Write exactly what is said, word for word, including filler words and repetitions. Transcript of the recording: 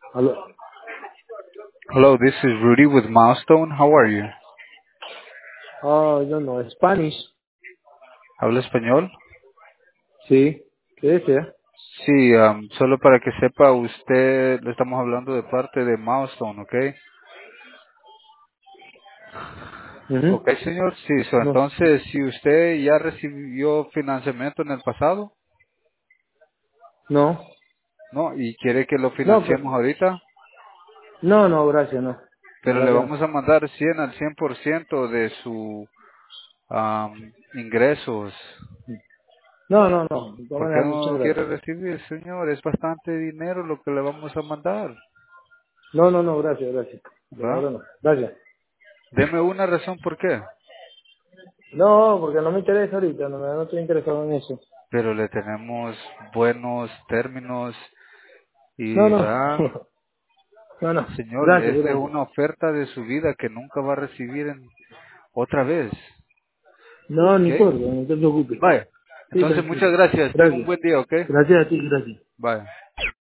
Aló. Hello, this is Rudy with Milestone. How are you? Oh, yo no, Spanish. ¿Habla español? Sí. ¿Qué desea? Sí, um, solo para que sepa, usted, le estamos hablando de parte de Milestone, ¿ok? Ujú. Ok, señor, sí, so, No. entonces, si usted ya recibió financiamiento en el pasado, No. ¿no? Y quiere que lo No, pues. financiemos ahorita, No, no, gracias, no. La pero verdad le que no. vamos a mandar cien al cien por ciento de su um, ingresos. No, no, no. De todas ¿Por qué maneras, muchas no quiere gracias. recibir, señor? Es bastante dinero lo que le vamos a mandar, No, no, no, gracias, gracias. Por ¿va? ahora no. Gracias. Deme una razón por qué. No, porque no me interesa ahorita, no, no estoy interesado en eso. Pero le tenemos buenos términos No, y, no. ¿verdad? No, no. Señor, Gracias, esta es gracias. una oferta de su vida que nunca va a recibir en, otra vez. No, ¿Ok? ni importa, no te preocupes. Vaya. Sí, Entonces, tranquilo. muchas gracias. Tenga un Gracias. buen día, ¿ok? Gracias a ti, gracias. Bye.